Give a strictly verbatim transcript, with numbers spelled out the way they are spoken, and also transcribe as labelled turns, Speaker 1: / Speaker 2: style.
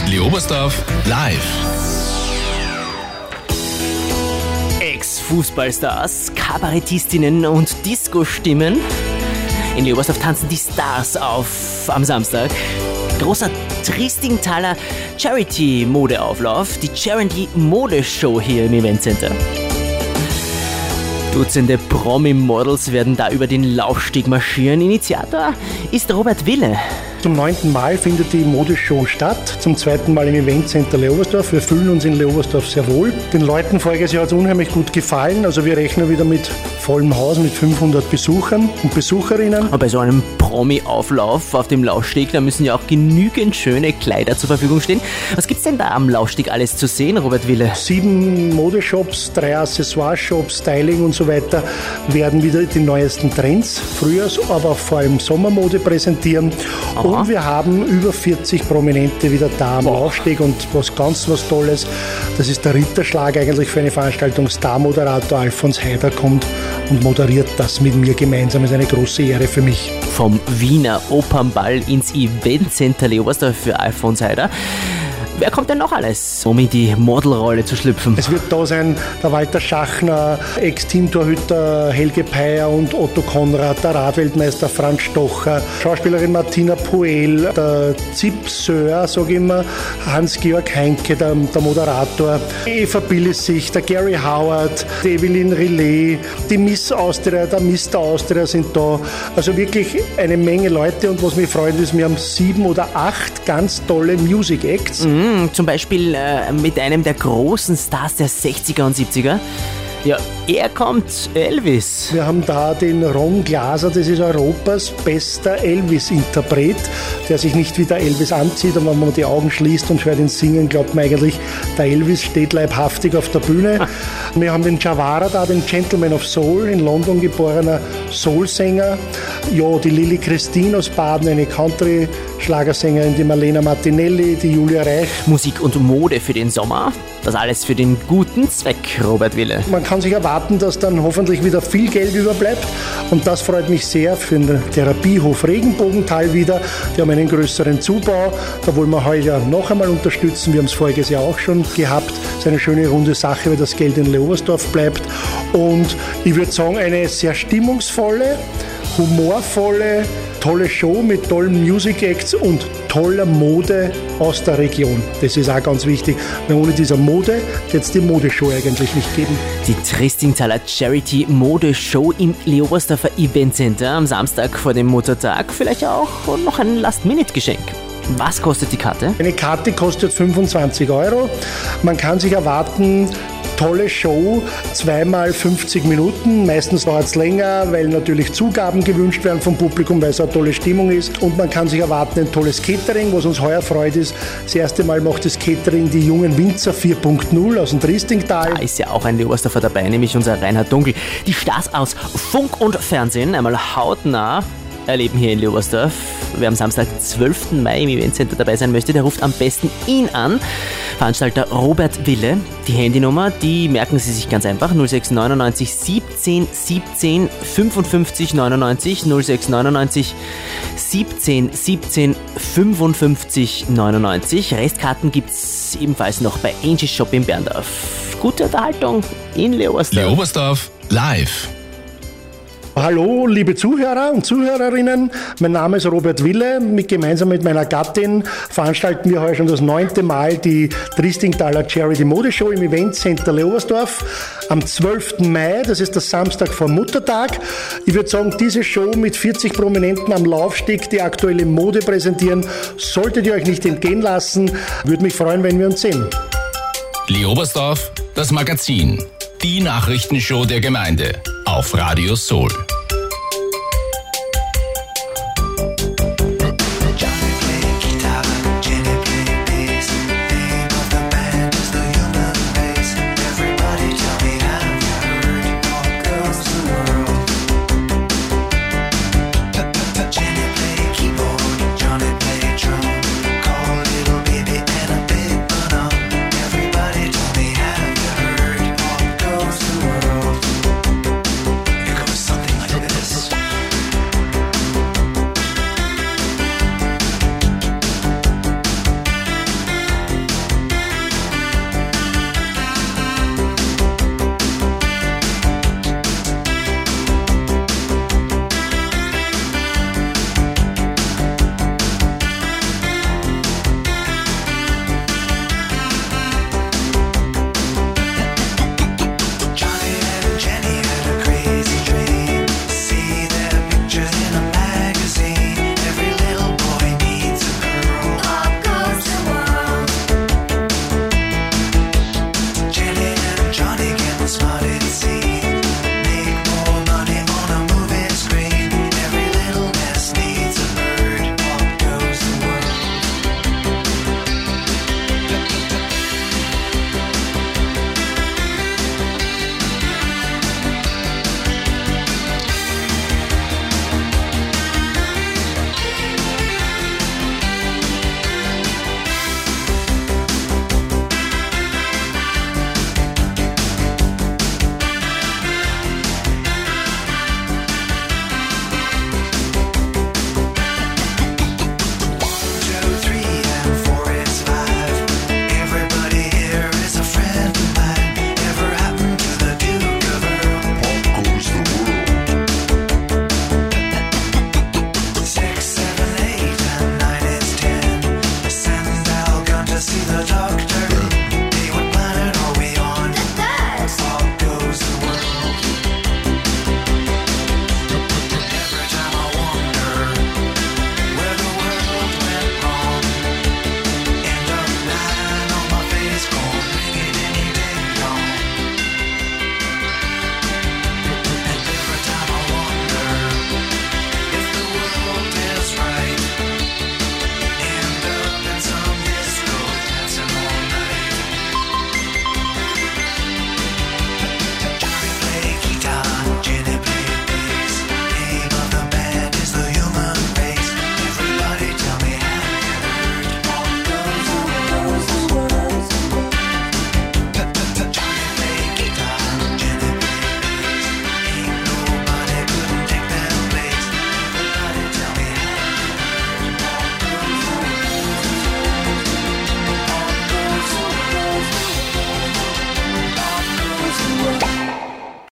Speaker 1: Leobersdorf live.
Speaker 2: Ex-Fußballstars, Kabarettistinnen und Disco-Stimmen. In Leobersdorf tanzen die Stars auf am Samstag. Großer Tristingtaler Charity-Modeauflauf, die Charity-Modeshow hier im Eventcenter. Dutzende Promi-Models werden da über den Laufsteg marschieren. Initiator ist Robert Wille.
Speaker 3: Zum neunten Mal findet die Modeshow statt, zum zweiten Mal im Eventcenter Leobersdorf. Wir fühlen uns in Leobersdorf sehr wohl. Den Leuten voriges Jahr hat es unheimlich gut gefallen. Also wir rechnen wieder mit vollem Haus, mit fünfhundert Besuchern und Besucherinnen.
Speaker 2: Aber bei so einem Promi-Auflauf auf dem Laufsteg, da müssen ja auch genügend schöne Kleider zur Verfügung stehen. Was gibt's denn da am Laufsteg alles zu sehen, Robert Wille?
Speaker 3: Sieben Modeshops, drei Accessoire-Shops, Styling und so weiter werden wieder die neuesten Trends, Frühjahrs-, aber vor allem Sommermode präsentieren. Aha. Und wir haben über vierzig Prominente wieder da am Boah. Laufsteg und was ganz was Tolles, das ist der Ritterschlag eigentlich für eine Veranstaltung. Star-Moderator Alfons Heider kommt und moderiert das mit mir gemeinsam. Das ist eine große Ehre für mich.
Speaker 2: Vom Wiener Opernball ins Eventcenter Leobersdorf für Alfons Heider. Wer kommt denn noch alles, um in die Modelrolle zu schlüpfen?
Speaker 3: Es wird da sein der Walter Schachner, Ex-Teamtorhüter Helge Peier und Otto Konrad, der Radweltmeister Franz Stocher, Schauspielerin Martina Poel, der Zipseur, sage ich immer, Hans-Georg Heinke, der, der Moderator, Eva Billissig, der Gary Howard, die Evelyn Rillet, die Miss Austria, der Mister Austria sind da. Also wirklich eine Menge Leute und was mich freut ist, wir haben sieben oder acht ganz tolle Music Acts.
Speaker 2: Mhm. Zum Beispiel äh, mit einem der großen Stars der sechziger und siebziger. Ja, er kommt, Elvis.
Speaker 3: Wir haben da den Ron Glaser, das ist Europas bester Elvis-Interpret, der sich nicht wie der Elvis anzieht, und wenn man die Augen schließt und hört ihn singen, glaubt man eigentlich, der Elvis steht leibhaftig auf der Bühne. Wir haben den Javara da, den Gentleman of Soul, in London geborener Soul-Sänger. Ja, die Lili Christine aus Baden, eine Country-Schlagersängerin, die Marlena Martinelli, die Julia Reich.
Speaker 2: Musik und Mode für den Sommer, das alles für den guten Zweck, Robert Wille.
Speaker 3: Man kann sich erwarten, dass dann hoffentlich wieder viel Geld überbleibt, und das freut mich sehr für den Therapiehof Regenbogental wieder. Wir haben einen größeren Zubau, da wollen wir heuer noch einmal unterstützen. Wir haben es voriges Jahr auch schon gehabt. Das ist eine schöne runde Sache, weil das Geld in Leobersdorf bleibt, und ich würde sagen, eine sehr stimmungsvolle, humorvolle, tolle Show mit tollen Music Acts und toller Mode aus der Region. Das ist auch ganz wichtig, weil ohne dieser Mode wird es die Modeshow eigentlich nicht geben.
Speaker 2: Die Tristingtaler Charity Modeshow im Leobersdorfer Eventcenter am Samstag vor dem Muttertag. Vielleicht auch noch ein Last-Minute-Geschenk. Was kostet die Karte?
Speaker 3: Eine Karte kostet fünfundzwanzig Euro. Man kann sich erwarten, tolle Show, zweimal fünfzig Minuten. Meistens dauert es länger, weil natürlich Zugaben gewünscht werden vom Publikum, weil es eine tolle Stimmung ist. Und man kann sich erwarten, ein tolles Catering, was uns heuer freut ist. Das erste Mal macht das Catering die jungen Winzer vier Punkt null aus dem Tristingtal.
Speaker 2: Da ist ja auch ein Leobersdorfer dabei, nämlich unser Reinhard Dunkel. Die Stars aus Funk und Fernsehen einmal hautnah erleben hier in Leobersdorf. Wer am Samstag, zwölften Mai im Eventcenter dabei sein möchte, der ruft am besten ihn an. Veranstalter Robert Wille. Die Handynummer, die merken Sie sich ganz einfach. null sechs neunundneunzig siebzehn siebzehn fünfundfünfzig neunundneunzig null sechs neunundneunzig siebzehn siebzehn fünfundfünfzig neunundneunzig. Restkarten gibt's ebenfalls noch bei Angel Shop in Berndorf. Gute Unterhaltung in Leobersdorf.
Speaker 1: Leobersdorf live.
Speaker 3: Hallo, liebe Zuhörer und Zuhörerinnen. Mein Name ist Robert Wille. Mit, gemeinsam mit meiner Gattin veranstalten wir heute schon das neunte Mal die Tristingtaler Charity Modeshow im Eventcenter Leobersdorf am zwölften Mai. Das ist der Samstag vor Muttertag. Ich würde sagen, diese Show mit vierzig Prominenten am Laufsteg, die aktuelle Mode präsentieren, solltet ihr euch nicht entgehen lassen. Würde mich freuen, wenn wir uns sehen.
Speaker 1: Leobersdorf, das Magazin. Die Nachrichtenshow der Gemeinde auf Radio Soul.